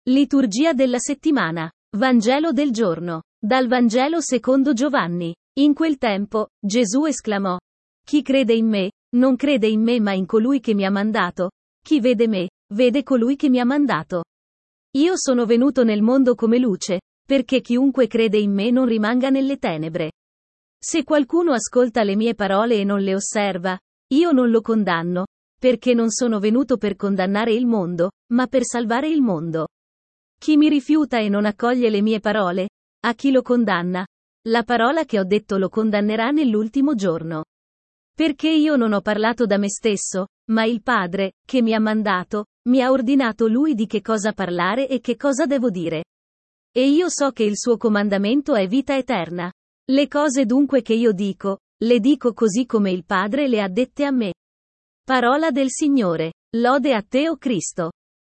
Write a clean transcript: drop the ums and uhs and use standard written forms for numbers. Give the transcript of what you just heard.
Liturgia della settimana. Vangelo del giorno. Dal Vangelo secondo Giovanni. In quel tempo, Gesù esclamò: Chi crede in me, non crede in me ma in colui che mi ha mandato. Chi vede me, vede colui che mi ha mandato. Io sono venuto nel mondo come luce, perché chiunque crede in me non rimanga nelle tenebre. Se qualcuno ascolta le mie parole e non le osserva, io non lo condanno, perché non sono venuto per condannare il mondo, ma per salvare il mondo. Chi mi rifiuta e non accoglie le mie parole, a chi lo condanna? La parola che ho detto lo condannerà nell'ultimo giorno. Perché io non ho parlato da me stesso, ma il Padre, che mi ha mandato, mi ha ordinato lui di che cosa parlare e che cosa devo dire. E io so che il suo comandamento è vita eterna. Le cose dunque che io dico, le dico così come il Padre le ha dette a me. Parola del Signore. Lode a te, o Cristo.